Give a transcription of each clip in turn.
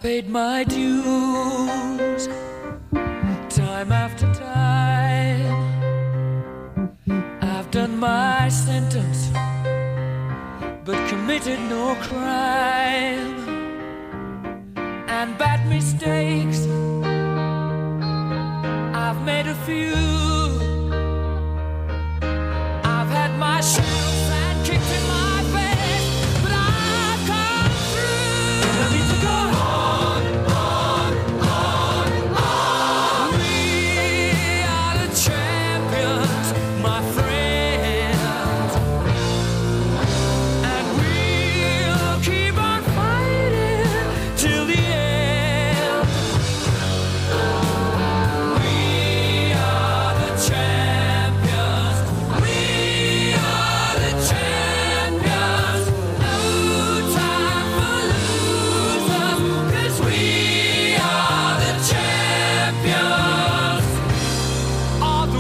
paid my dues time after time. I've done my sentence but committed no crime. And bad mistakes I've made a few. I've had my shells and kicked in my face, but I've come through. I need to go on. We are the champions, my friends, and we'll keep on fighting till the end. We are the champions. We are the champions. No time for losers, 'cause we are the champions of the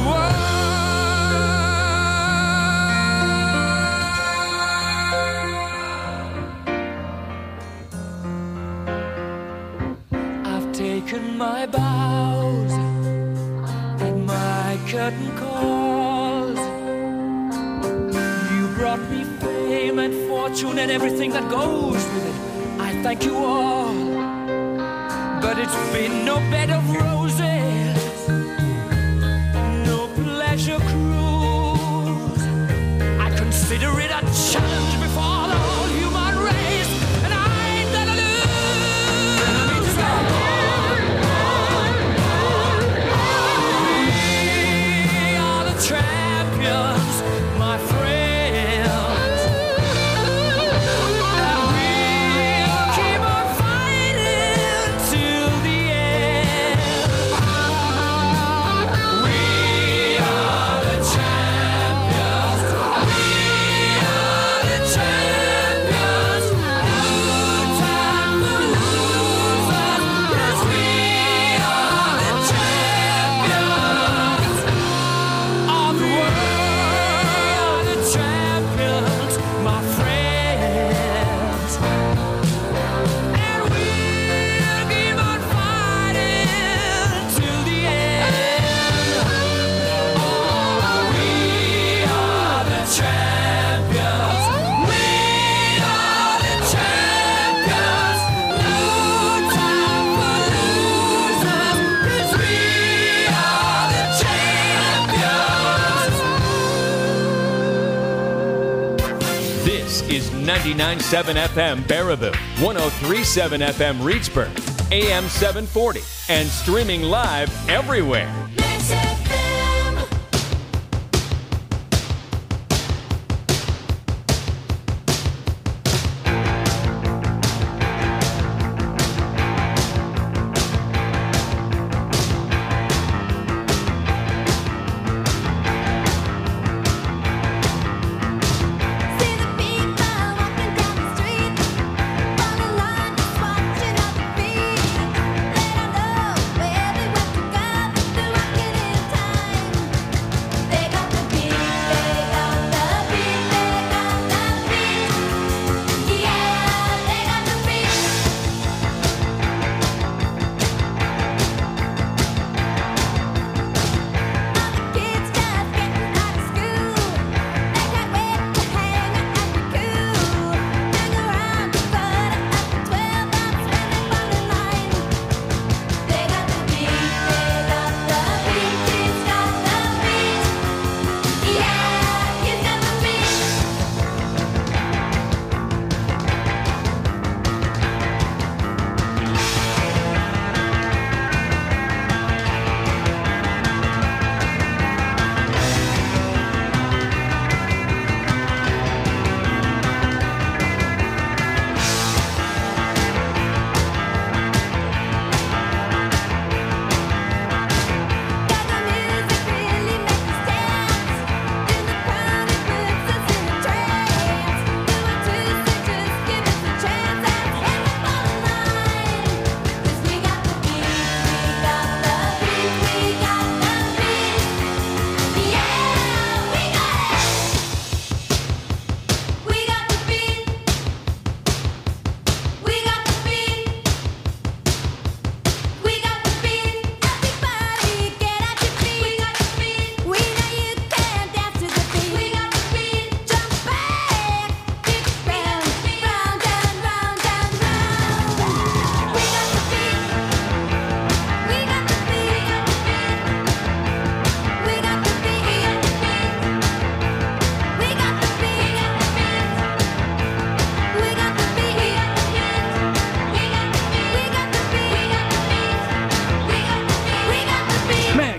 world. I've taken my bows and my curtain calls. You brought me fame and fortune and everything that goes with it. I thank you all, but it's been no bed of roses, no pleasure cruise. I consider it a challenge before the whole human race, and I ain't gonna lose. We are the champions, my friends, and we'll keep on fighting till the end. We are the champions. We are the champions. No time for losers, 'cause we are the champions of the world. The champions, my friends, and we'll keep on fighting till the end. Oh, we are the champions. We are the champions. No time for losers, 'cause we are the champions. This is 99.7 FM Baraboo, 103.7 FM Reedsburg, AM 740, and streaming live everywhere. Mix FM. See the people walking down the street, on the line just watching other feet. They don't know where they went to go. They're walking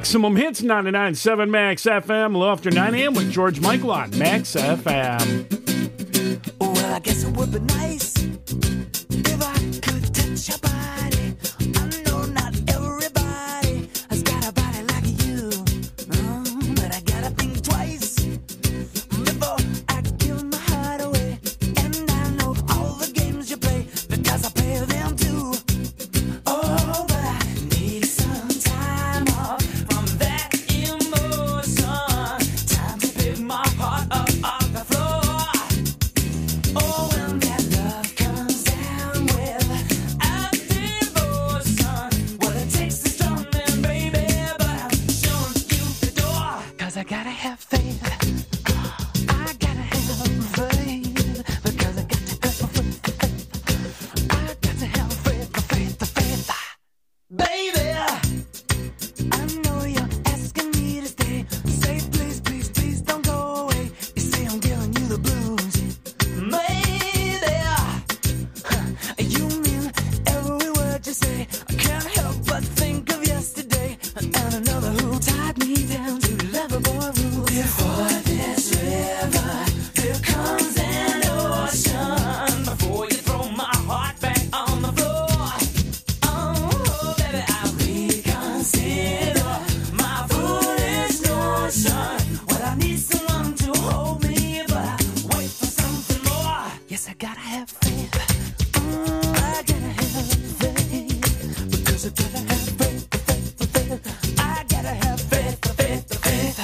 Maximum Hits, 99.7 Max FM, a little after 9 a.m. with George Michael on Max FM. Well, I guess it would be nice if I could touch your body. I know not everybody has got a body like you, but I gotta think twice before I give my heart away. And I know all the games you play because I play them too. Oh, but I need some time off from that emotion. Time to pick my heart up off the floor. Oh, when that love comes down without devotion, well, it takes a strong man, baby, but I'm showing you the door. 'Cause I gotta have faith. I gotta have faith. Because I got to have faith. I got to have faith, the faith, the faith. Baby, I know you're asking me to stay. Say please, please, please don't go away. You say I'm giving you the blues. Maybe you mean every word you say. I can't help but think of yesterday and another who tied me down to lovable rules. Before this river, there comes an ocean. Before you throw my heart back on the floor. Oh, baby, I'll reconsider my foolish notion. Well, I need someone to hold me, but I wait for something more. Yes, I gotta have faith. I gotta have faith. Because I gotta have faith, the faith, the faith. I gotta have faith, the faith, the faith.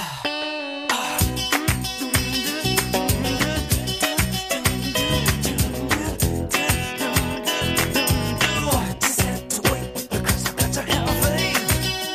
Just have to wait because I got to have faith.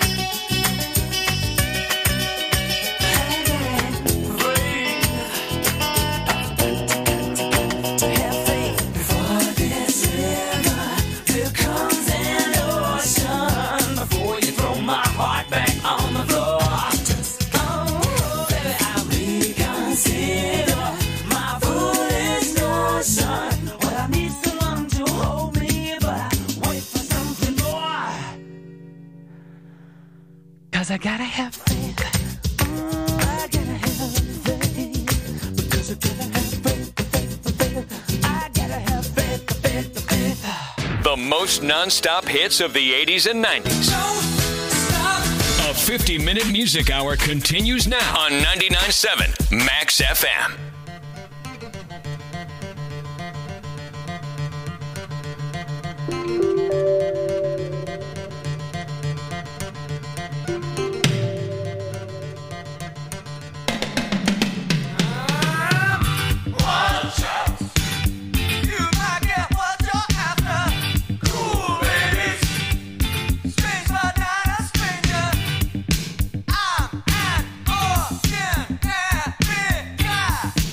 To have faith before this river, there comes an ocean. Before you throw my heart back on the floor. Oh, baby, I'll reconsider my foolish notion. Well, I need someone to hold me, but I wait for something more. 'Cause I gotta have faith. I gotta have faith. Because I gotta have faith, the faith, the faith. I gotta have faith, the faith, the faith. The most non-stop hits of the 80s and 90s. A 50-minute music hour continues now on 99.7 Max FM. You might get what you're after. Cool babies, strange but not a stranger. I'm an ordinary guy.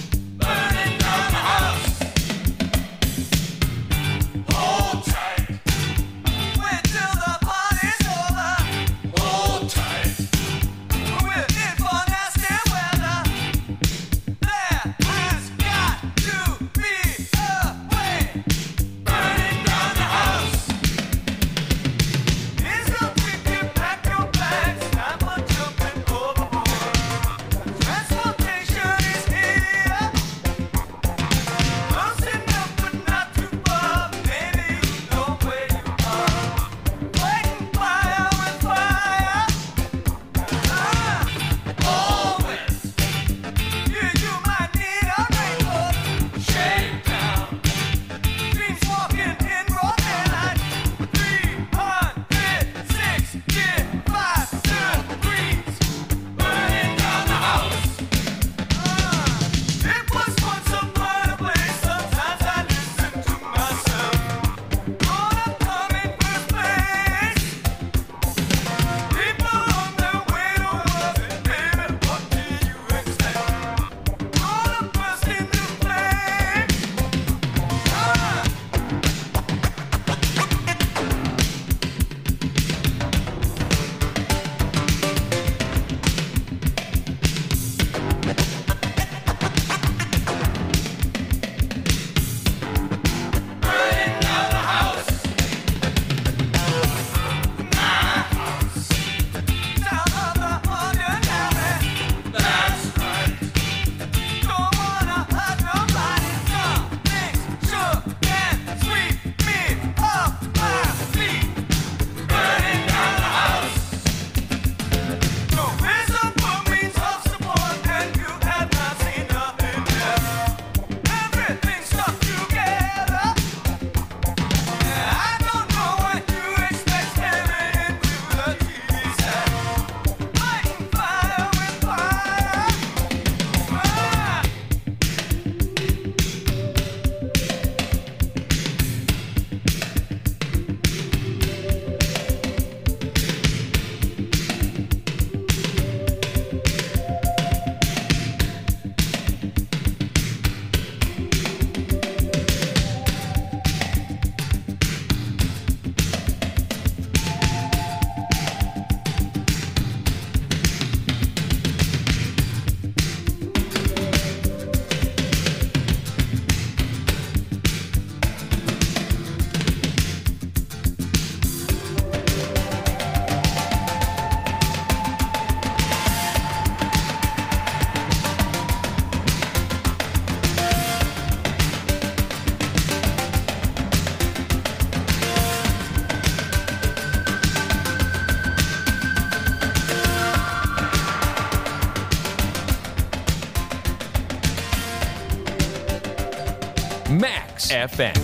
Max FM.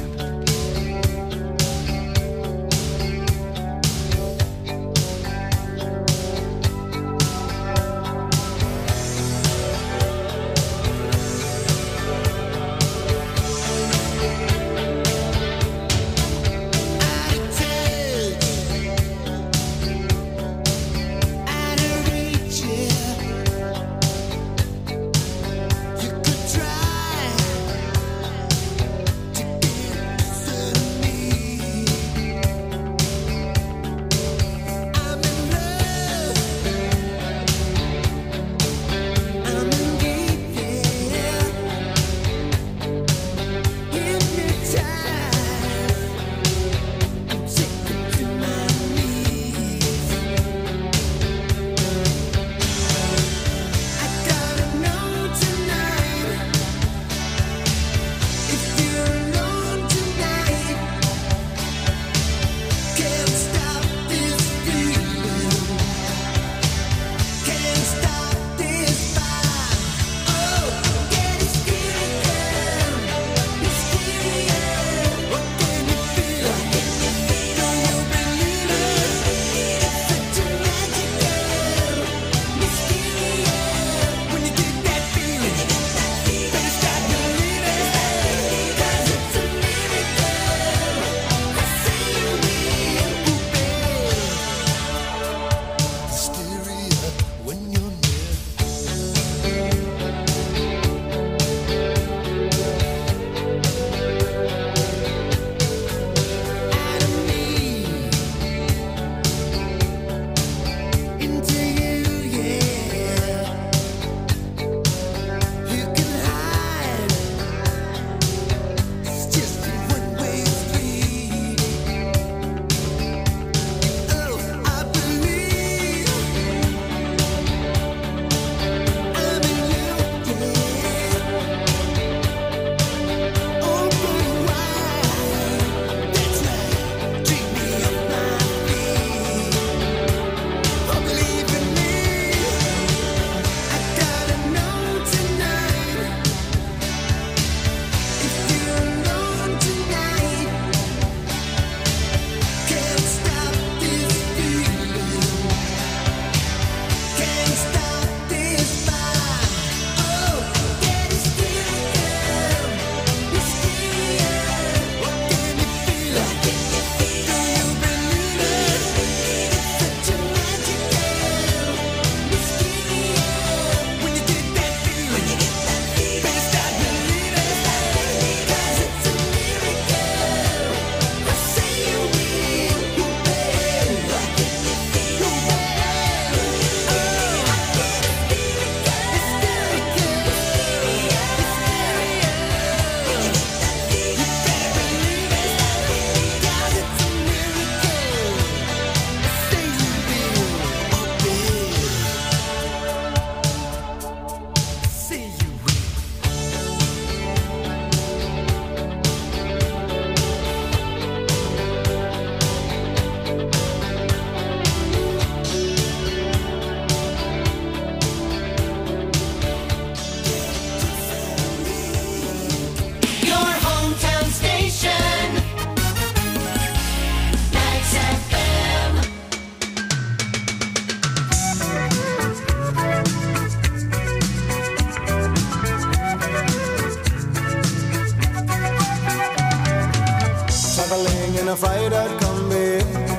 a fried-out combi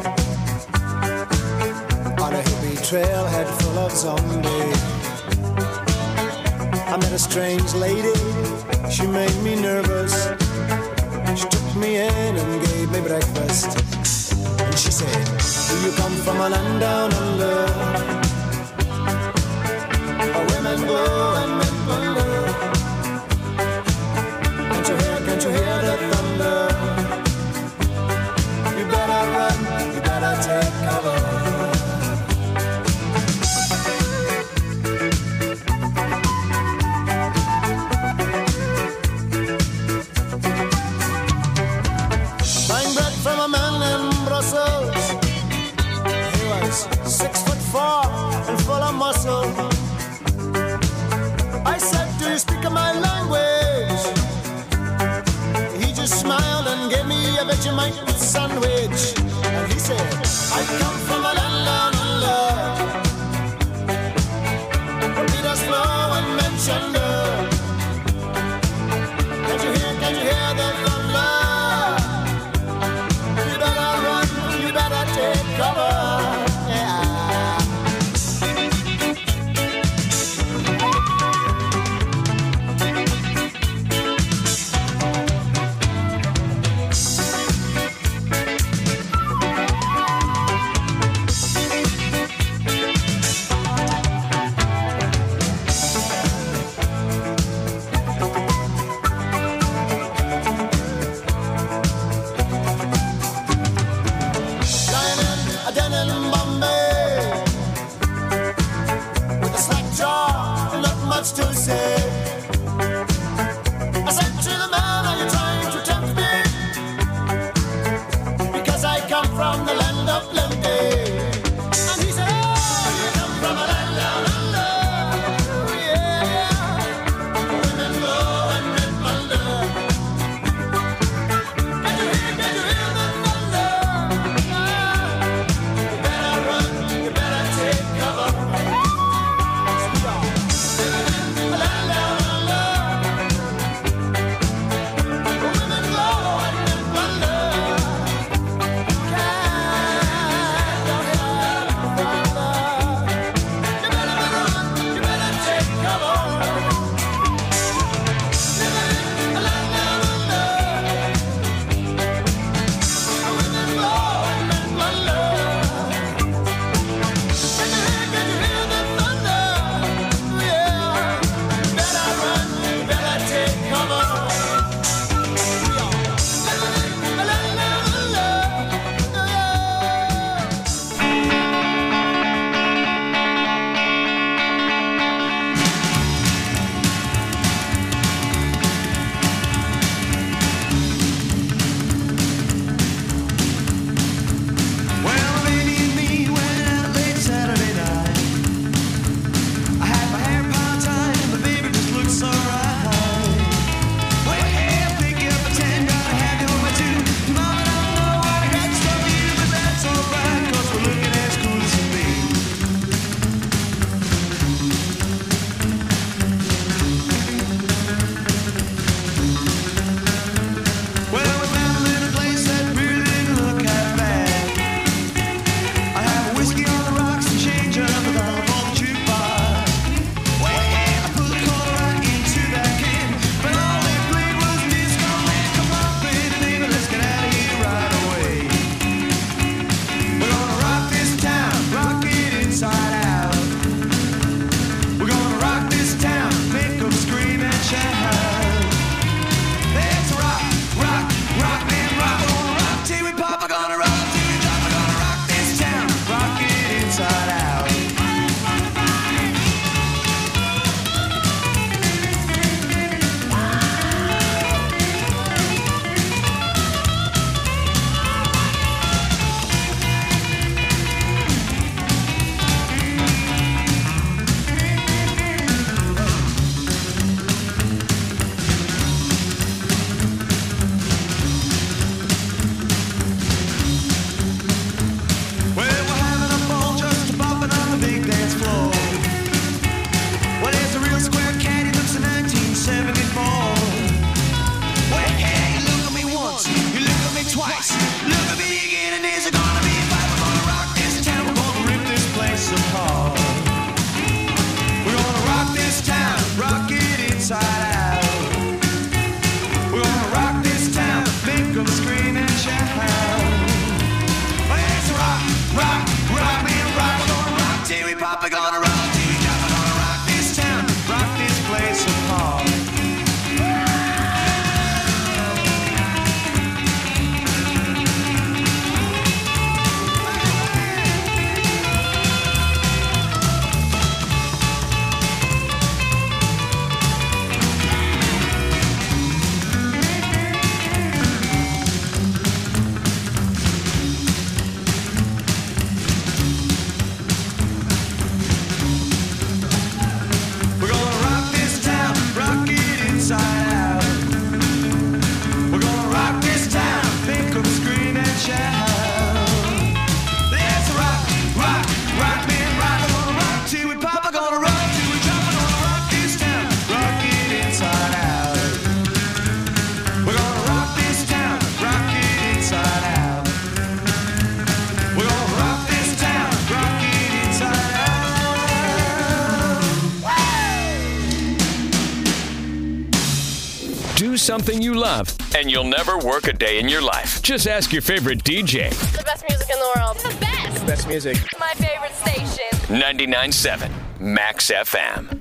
on a hippie trailhead full of zombies. I met a strange lady, she made me nervous. She took me in and gave me breakfast. And she said, do you come from a land down under, where women go and men wonder? Can't you hear the thunder? You better run, you better take cover. Buying bread from a man in Brussels. He was 6'4". said, I come from a land down under. The Peters flow and mention love. Can you hear the thunder? You better run, you better take cover. Yeah. To say, I said to the man, are you trying to tempt me? Because I come from the land of plenty. And he said, oh, you come from a land down under. Yeah, women go and men wonder. Can you hear the thunder? You better run, you better take cover. something you love, and you'll never work a day in your life. Just ask your favorite DJ. The best music in the world. The best. Best music. My favorite station. 99.7 Max FM.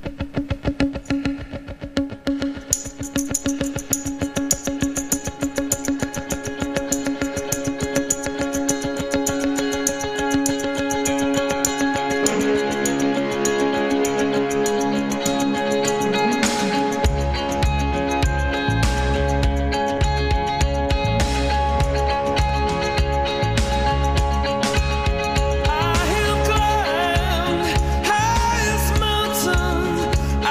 Highest mountain,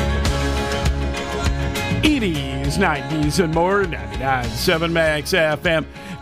'90s and more. 99.7 Max FM.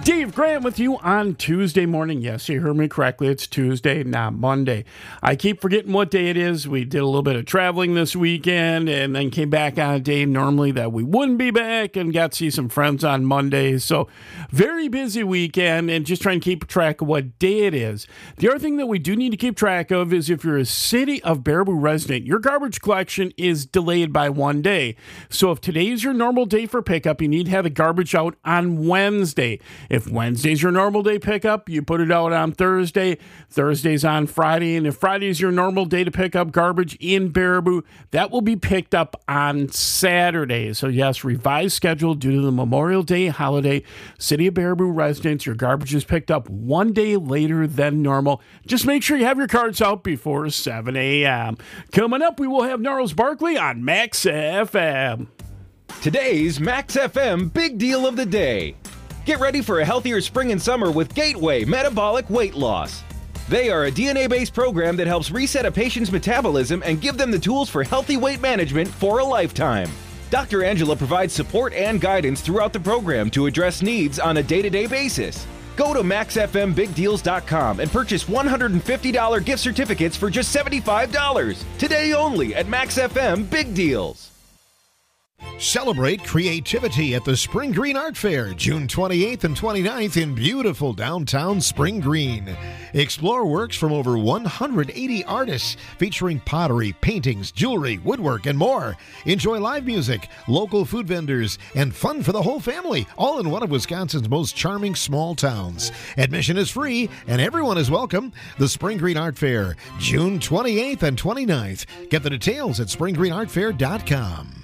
Dave Grant with you on Tuesday morning. Yes, you heard me correctly. It's Tuesday, not Monday. I keep forgetting what day it is. We did a little bit of traveling this weekend and then came back on a day normally that we wouldn't be back and got to see some friends on Monday. So very busy weekend and just trying to keep track of what day it is. The other thing that we do need to keep track of is if you're a City of Baraboo resident, your garbage collection is delayed by one day. So if today's your normal day for pickup, you need to have the garbage out on Wednesday. If Wednesday's your normal day pickup, you put it out on Thursday. Thursday's on Friday. And if Friday's your normal day to pick up garbage in Baraboo, that will be picked up on Saturday. So yes, revised schedule due to the Memorial Day holiday. City of Baraboo residents, your garbage is picked up one day later than normal. Just make sure you have your cards out before 7 a.m. Coming up, we will have Gnarls Barkley on Max FM. Today's Max FM Big Deal of the Day. Get ready for a healthier spring and summer with Gateway Metabolic Weight Loss. They are a DNA-based program that helps reset a patient's metabolism and give them the tools for healthy weight management for a lifetime. Dr. Angela provides support and guidance throughout the program to address needs on a day-to-day basis. Go to MaxFMBigDeals.com and purchase $150 gift certificates for just $75. Today only at Max FM Big Deals. Celebrate creativity at the Spring Green Art Fair, June 28th and 29th in beautiful downtown Spring Green. Explore works from over 180 artists featuring pottery, paintings, jewelry, woodwork, and more. Enjoy live music, local food vendors, and fun for the whole family, all in one of Wisconsin's most charming small towns. Admission is free and everyone is welcome. The Spring Green Art Fair, June 28th and 29th. Get the details at springgreenartfair.com.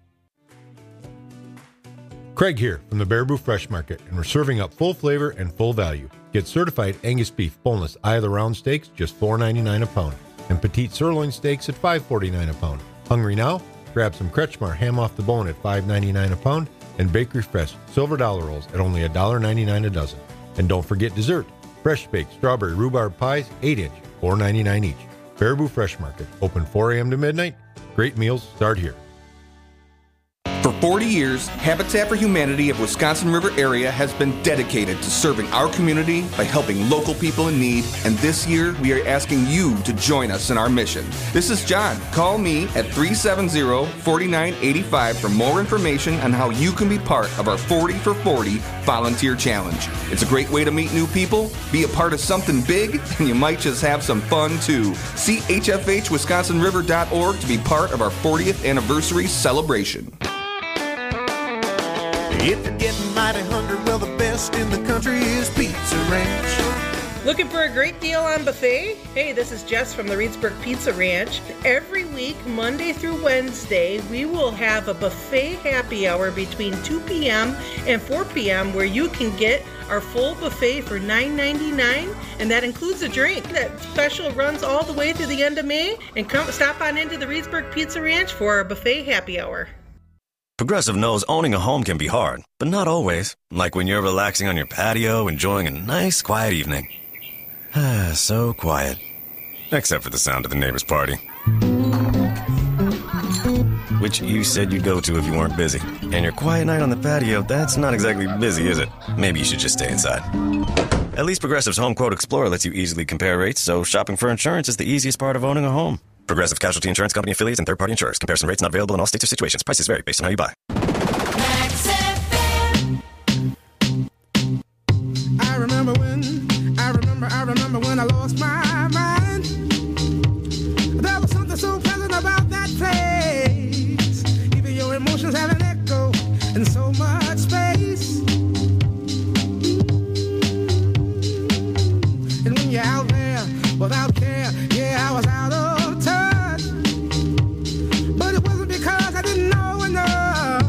Craig here from the Baraboo Fresh Market, and we're serving up full flavor and full value. Get certified Angus beef boneless eye of the round steaks, just $4.99 a pound, and petite sirloin steaks at $5.49 a pound. Hungry now? Grab some Kretschmar ham off the bone at $5.99 a pound, and Bakery Fresh silver dollar rolls at only $1.99 a dozen. And don't forget dessert. Fresh baked strawberry rhubarb pies, 8-inch, $4.99 each. Baraboo Fresh Market, open 4 a.m. to midnight. Great meals start here. For 40 years, Habitat for Humanity of Wisconsin River area has been dedicated to serving our community by helping local people in need, and this year we are asking you to join us in our mission. This is John. Call me at 370-4985 for more information on how you can be part of our 40 for 40 volunteer challenge. It's a great way to meet new people, be a part of something big, and you might just have some fun too. See hfhwisconsinriver.org to be part of our 40th anniversary celebration. If you're getting mighty hungry, well, the best in the country is Pizza Ranch. Looking for a great deal on buffet? Hey, this is Jess from the Reedsburg Pizza Ranch. Every week, Monday through Wednesday, we will have a buffet happy hour between 2 p.m. and 4 p.m. where you can get our full buffet for $9.99, and that includes a drink. That special runs all the way through the end of May, and come stop on into the Reedsburg Pizza Ranch for our buffet happy hour. Progressive knows owning a home can be hard, but not always. Like when you're relaxing on your patio, enjoying a nice, quiet evening. So quiet. Except for the sound of the neighbor's party. Which you said you'd go to if you weren't busy. And your quiet night on the patio, that's not exactly busy, is it? Maybe you should just stay inside. At least Progressive's Home Quote Explorer lets you easily compare rates, so shopping for insurance is the easiest part of owning a home. Progressive Casualty Insurance Company affiliates and third-party insurers. Comparison rates not available in all states or situations. Prices vary based on how you buy. I remember when I lost my mind. There was something so pleasant about that place. Even your emotions have an echo in so much space. And when you're out there without care, yeah, I was out of touch. But it wasn't because I didn't know enough.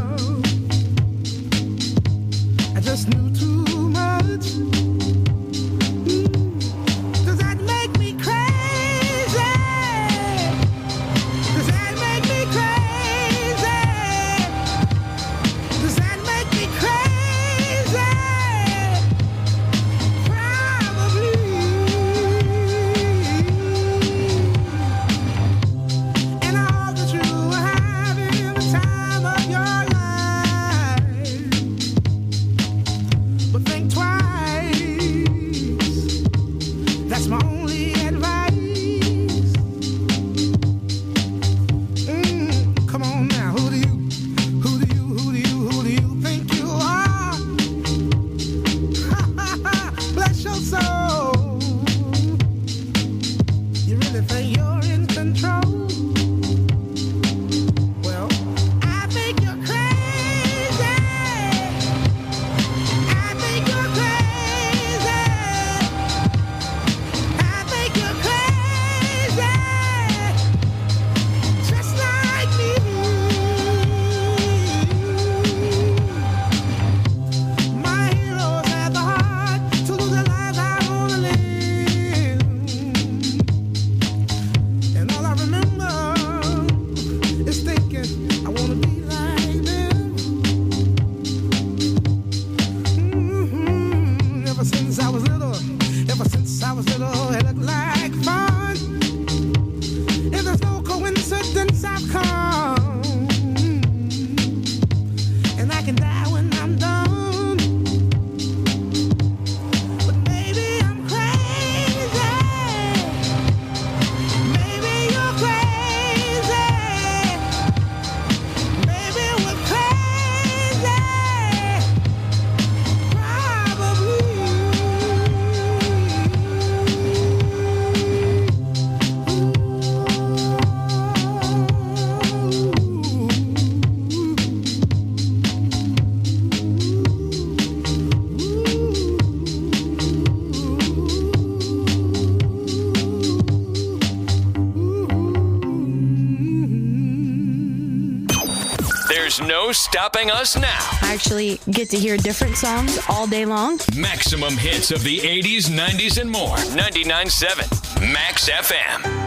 no stopping us now. I actually get to hear different songs all day long. Maximum hits of the 80s, 90s, and more. 99.7 Max FM.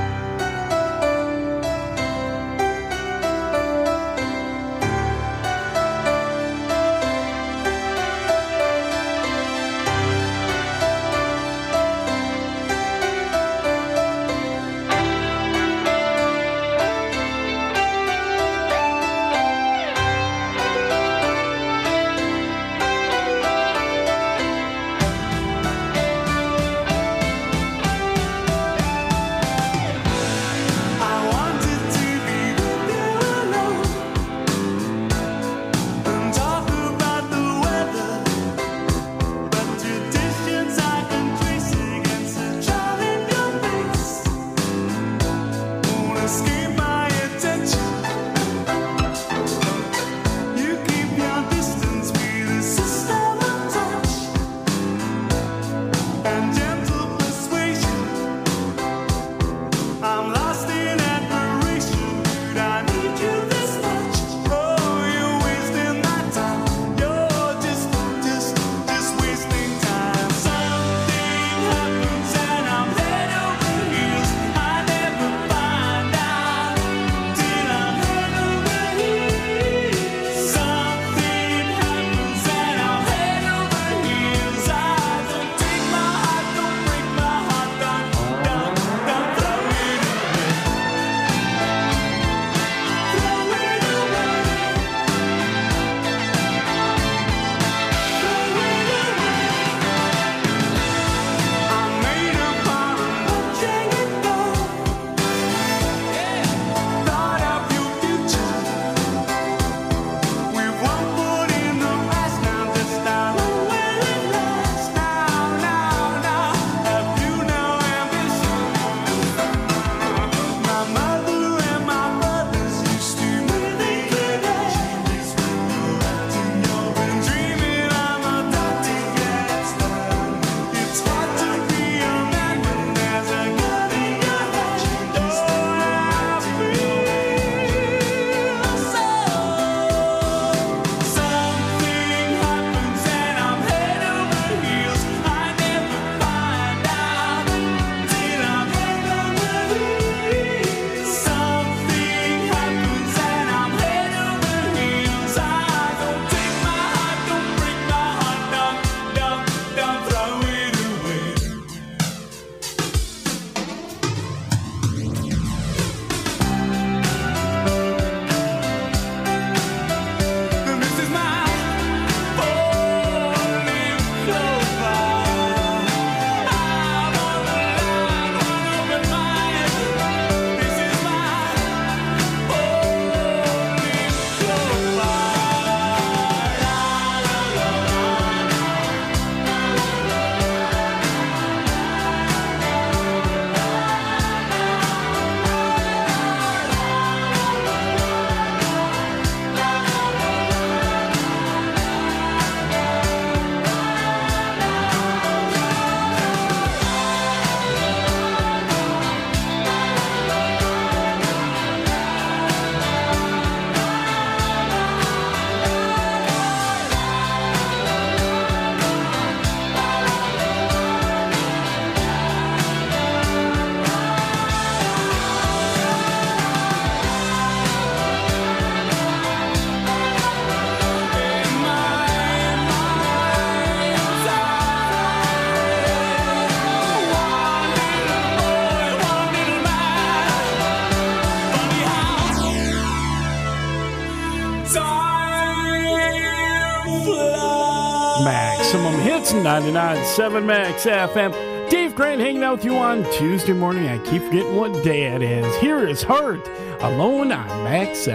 Maximum hits, 99.7 Max FM. Dave Grant hanging out with you on Tuesday morning. I keep forgetting what day it is. Here is Hurt, alone on Max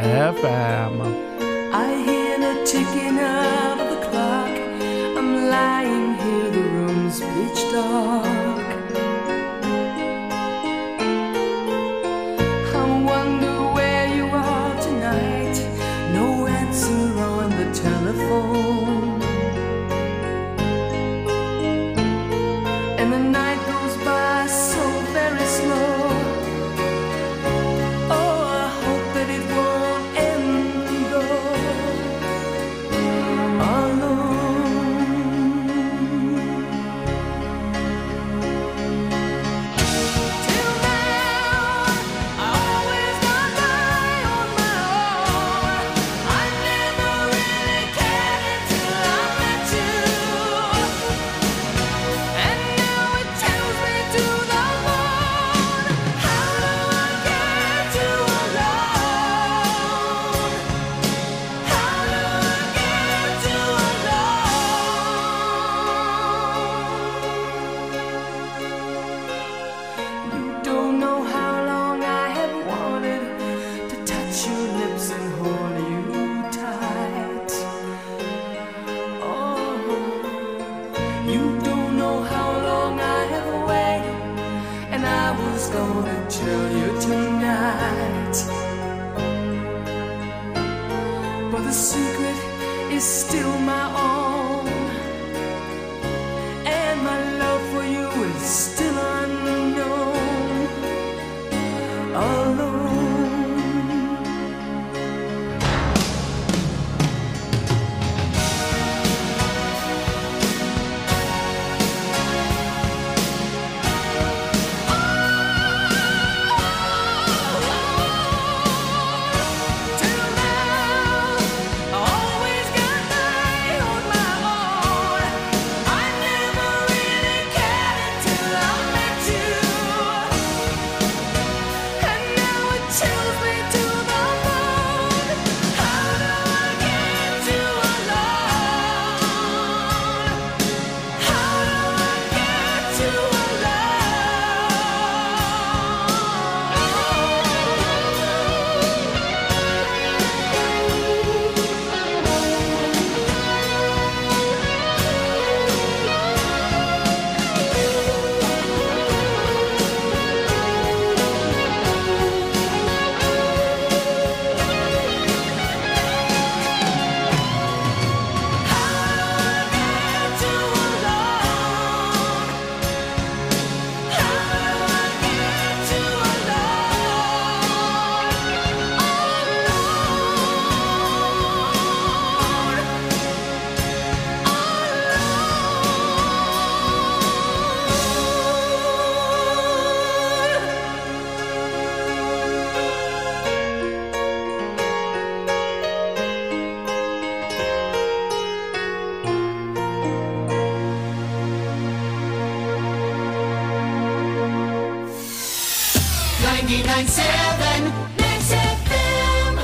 FM. I hear the ticking of the clock. I'm lying here, the room's pitch dark. I wonder where you are tonight. No answer on the telephone. And the night goes by so very slow. Oh, I hope that it won't end though. tell you tonight. But the secret is still my own, and my love for you is still unknown. Alone. Max FM.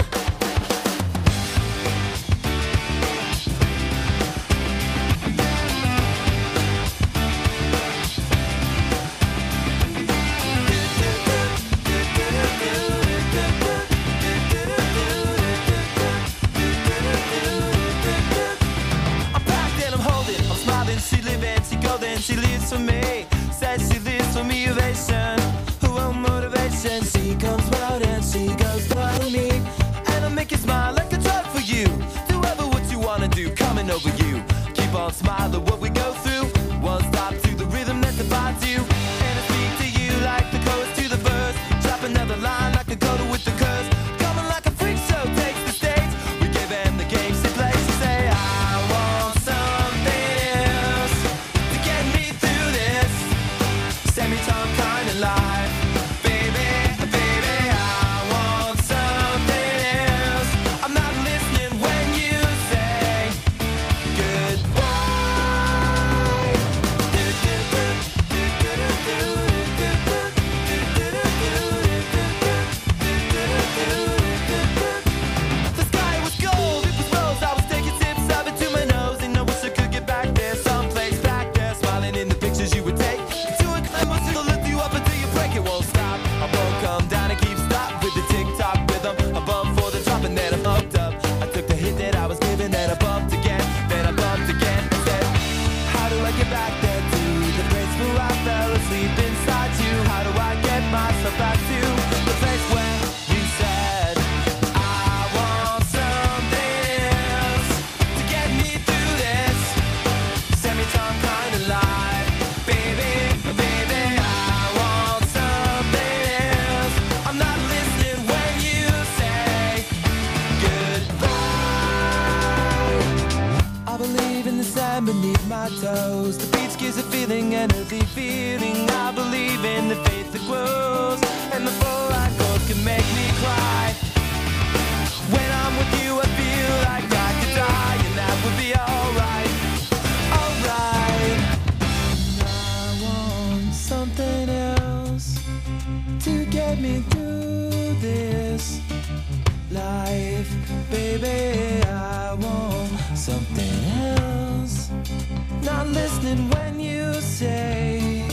I'm packed and I'm holding, I'm smiling, she living, she golden, she lives for me. Says she lives for me, ovation. Who won't motivation? She comes round and she goes for me. And I'll make you smile like a drug for you. Do ever what you wanna do, coming over you. Keep on smiling what we go through. One stop to the rhythm that divides you. And I speak to you like the chorus to the verse. Drop another line like a coda with the curse. Coming like a freak show takes the stage. We give them the games they play. She say, I want something else to get me through this semi-time kind of life. Baby, baby, I want something else. I'm not listening when you say goodbye. The sky was gold, it was rose. I was taking sips of it to my nose, and I wish I could get back there, someplace back there, smiling in the pictures you would take. To a climb, will lift you up until you break. It won't stop. I won't come down and keep stop with the tick-tock rhythm. Above for the drop, and then I bumped up. I took the hit that I was given, then I bumped again, then I bumped again. And said, how do I get back there to the place where I fell asleep inside you? How do I get myself back to the place where you said I want something else to get me through this semi-time kind of life? Baby, baby, I want something else. I'm not listening when you say goodbye. I believe in the sand beneath my toes. The beach gives a feeling, an earthy feeling. I believe in the faith that grows, and the full light chords can make me cry. When I'm with you, I feel like I could die, and that would be alright, alright. I want something else to get me through this life. Baby, I want something else. Not listening when you say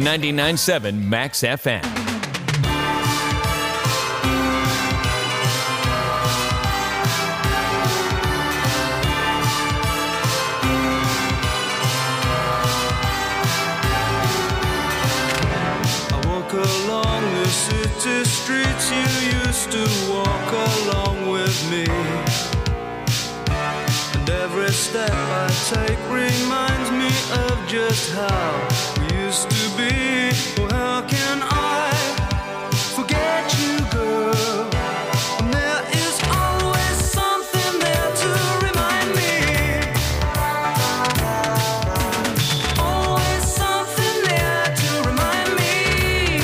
99.7 Max FM. Along the city streets you used to walk along with me, and every step I take reminds me of just how we used to be. Oh, how can I forget you, girl? And there is always something there to remind me. Always something there to remind me.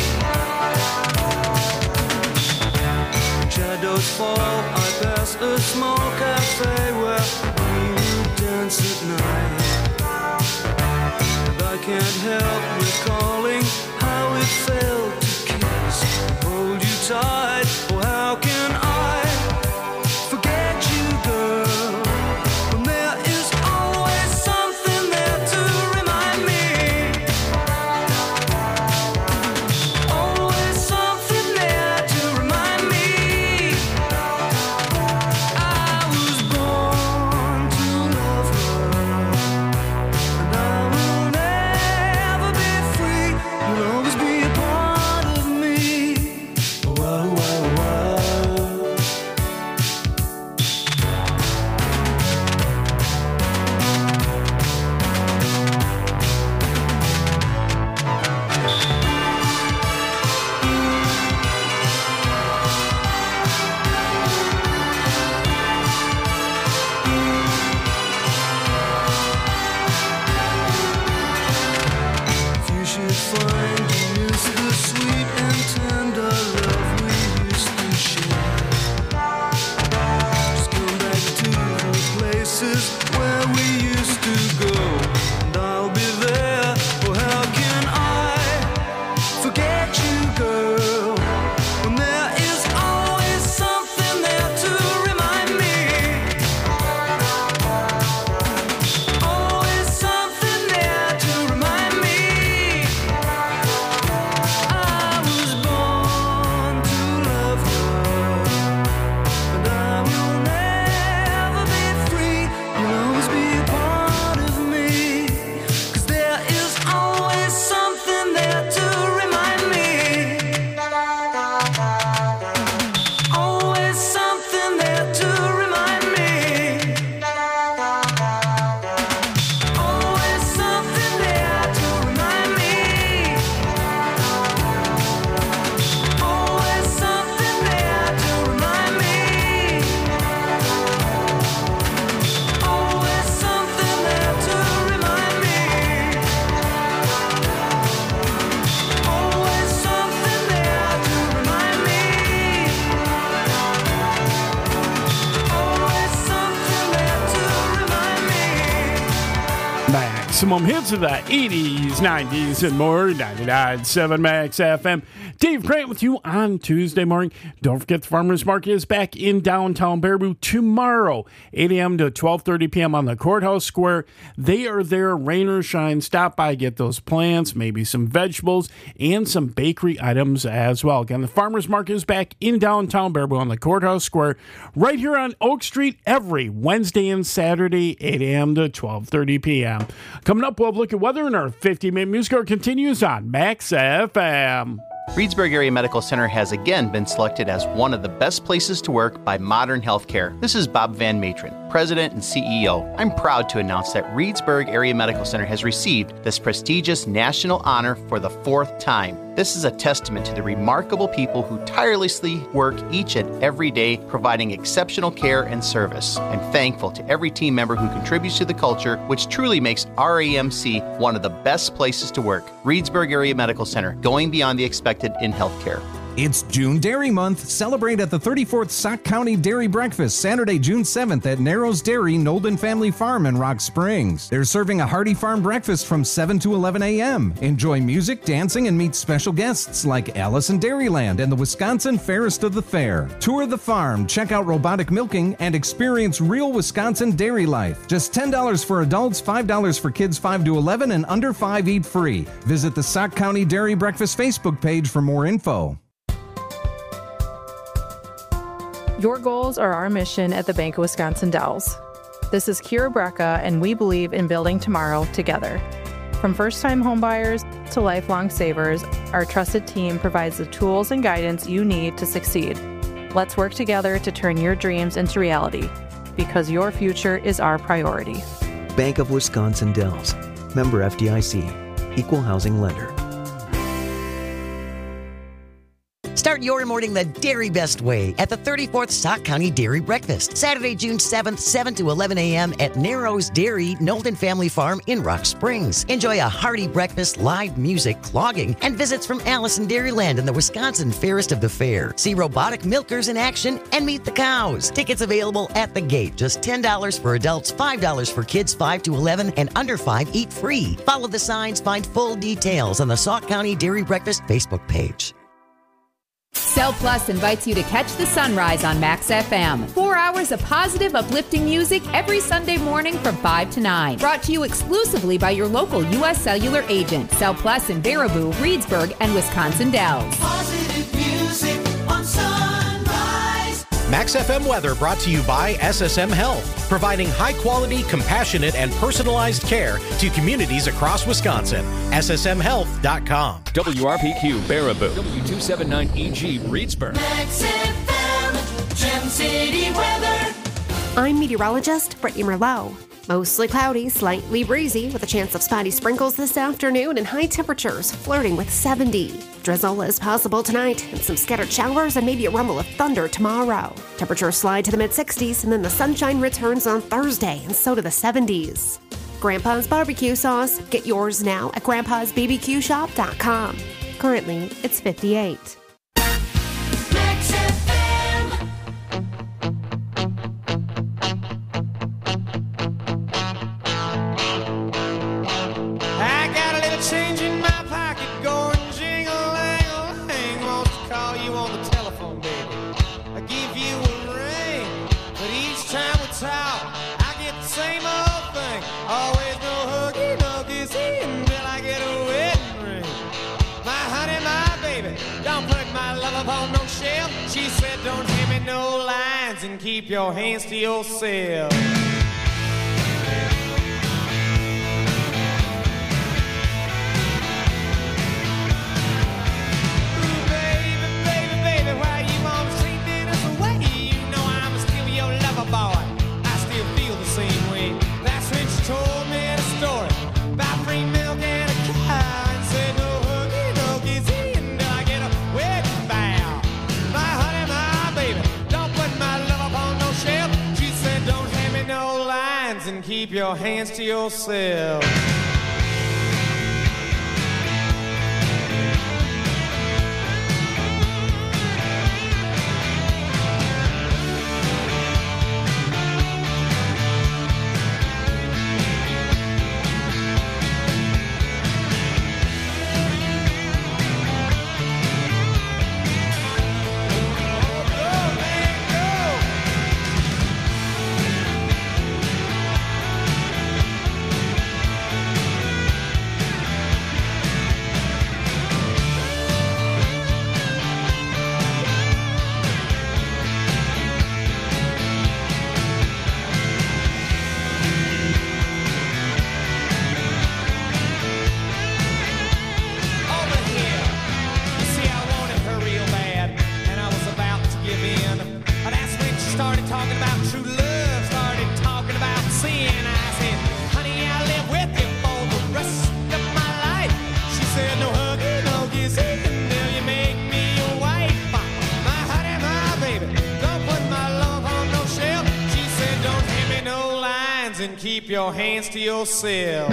Shadows fall, I pass a small cafe where we dance at night. And I can't help recalling how it felt to kiss and hold you tight. Oh, how can I forget you, girl? When there is always something there to remind me. Always something there to remind me. I was born to love her, and I will never be free. You'll always be a part of me. Whoa, whoa, whoa. If you should find you miss the sweet and tender love we used to share, just come back to the places where we used to go, and I'll be there. Oh, how can I forget you, girl? When there is always something there to remind me. Always something there to remind me. I was born to love her, and I will never be free. You'll always be a part of me, 'cause there is always something there to remind me. Always something there to remind me. Always something there to remind me. Always something there to remind me. Always something there to remind me. Always something there to remind me. Always something there to remind me. Maximum hits of the 80s, 90s, and more. 99.7 Max FM. Dave Grant with you on Tuesday morning. Don't forget the Farmers Market is back in downtown Baraboo tomorrow, 8 a.m. to 12:30 p.m. on the Courthouse Square. They are there, rain or shine. Stop by, get those plants, maybe some vegetables, and some bakery items as well. Again, the Farmers Market is back in downtown Baraboo on the Courthouse Square, right here on Oak Street every Wednesday and Saturday, 8 a.m. to 12:30 p.m. Coming up, we'll have a look at weather, and our 50-minute music hour continues on Max FM. Reedsburg Area Medical Center has again been selected as one of the best places to work by Modern Healthcare. This is Bob Van Matron, President and CEO. I'm proud to announce that Reedsburg Area Medical Center has received this prestigious national honor for the 4th time. This is a testament to the remarkable people who tirelessly work each and every day providing exceptional care and service. I'm thankful to every team member who contributes to the culture, which truly makes RAMC one of the best places to work. Reedsburg Area Medical Center, going beyond the expected in healthcare. It's June Dairy Month. Celebrate at the 34th Sauk County Dairy Breakfast, Saturday, June 7th at Narrows Dairy, Nolden Family Farm in Rock Springs. They're serving a hearty farm breakfast from 7 to 11 a.m. Enjoy music, dancing, and meet special guests like Allison Dairyland and the Wisconsin Fairest of the Fair. Tour the farm, check out robotic milking, and experience real Wisconsin dairy life. Just $10 for adults, $5 for kids 5 to 11, and under 5 eat free. Visit the Sauk County Dairy Breakfast Facebook page for more info. Your goals are our mission at the Bank of Wisconsin Dells. This is Kira Brecka, and we believe in building tomorrow together. From first-time homebuyers to lifelong savers, our trusted team provides the tools and guidance you need to succeed. Let's work together to turn your dreams into reality, because your future is our priority. Bank of Wisconsin Dells. Member FDIC. Equal housing lender. Start your morning the Dairy Best way at the 34th Sauk County Dairy Breakfast, Saturday, June 7th, 7 to 11 a.m. at Narrows Dairy, Nolden Family Farm in Rock Springs. Enjoy a hearty breakfast, live music, clogging, and visits from Allison Dairyland and the Wisconsin Fairest of the Fair. See robotic milkers in action and meet the cows. Tickets available at the gate. Just $10 for adults, $5 for kids 5 to 11, and under 5 eat free. Follow the signs, find full details on the Sauk County Dairy Breakfast Facebook page. Cell Plus invites you to catch the sunrise on Max FM. 4 hours of positive, uplifting music every Sunday morning from 5 to 9. Brought to you exclusively by your local U.S. Cellular agent. Cell Plus in Baraboo, Reedsburg, and Wisconsin Dells. Positive music on Sunrise. Max FM weather brought to you by SSM Health, providing high-quality, compassionate, and personalized care to communities across Wisconsin. SSMHealth.com. WRPQ Baraboo, W279EG Reedsburg. Max FM, Gem City weather. I'm meteorologist Brittany Merlot. Mostly cloudy, slightly breezy, with a chance of spotty sprinkles this afternoon and high temperatures flirting with 70. Drizzle is possible tonight, and some scattered showers and maybe a rumble of thunder tomorrow. Temperatures slide to the mid-60s, and then the sunshine returns on Thursday, and so to the 70s. Grandpa's barbecue sauce. Get yours now at grandpa'sbbqshop.com. Currently, it's 58. Max FM. I got a little change in my pocket going jingle-lang-a-lang. Wants to call you on the telephone, baby. I give you a ring, but each time we talk, I get the same old thing. Always no huggy, no kissy until I get a wedding ring. My honey, my baby, don't put my love upon no shelf. She said don't hand me no lines and keep your hands to yourself. And keep your hands to yourself. And keep your hands to yourself.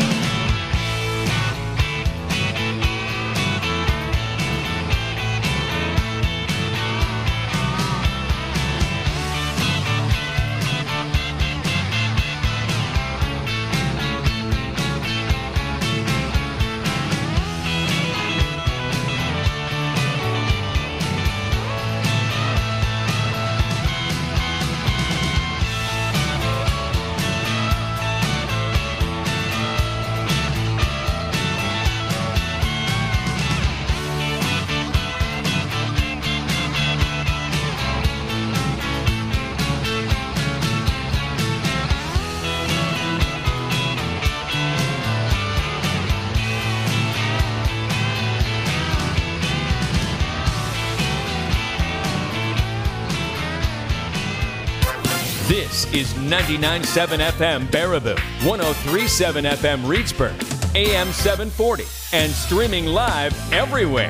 This is 99.7 FM Baraboo, 103.7 FM Reedsburg, AM 740, and streaming live everywhere.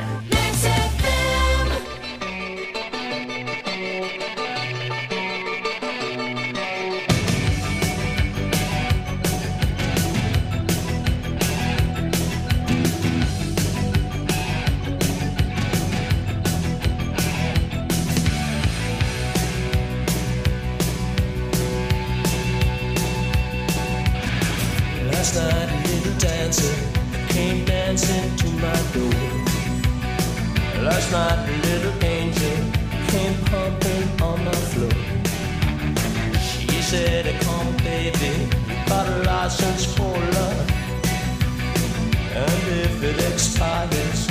Last night a little dancer came dancing to my door. Last night a little angel came pumping on my floor. She said, come baby, got a license for love, and if it expires